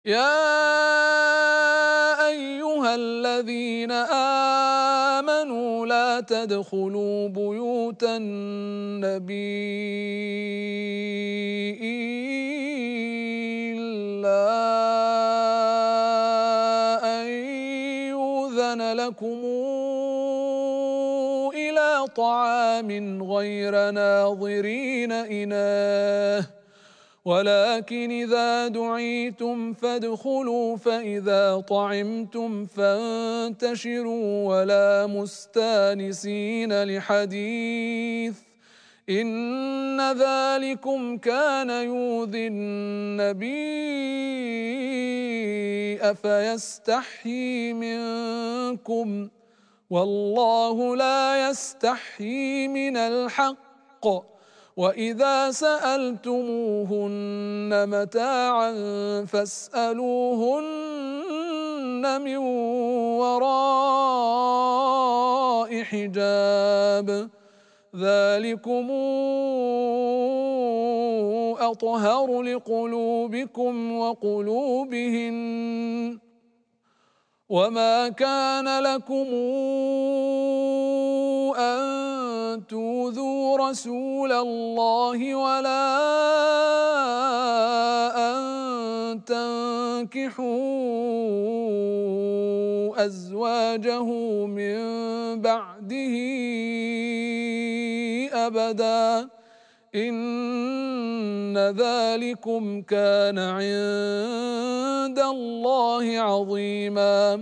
يا أيها الذين آمنوا لا تدخلوا بيوت النبي إلا أن يؤذن لكم إلى طعام غير ناظرين إناه، ولكن إذا دعيتم فادخلوا فإذا طعمتم فانتشروا ولا مستانسين لحديث، إن ذلكم كان يؤذي النبي فيستحيي منكم، والله لا يستحيي من الحق. وإذا سألتموهن متاعا فاسألوهن من وراء حجاب، ذلكم أطهر لقلوبكم وقلوبهن. وما كان لكم أن تؤذوا رسول الله ولا أن تنكحوا أزواجه من بعده أبدا، إن ذلكم كان عند الله عظيما.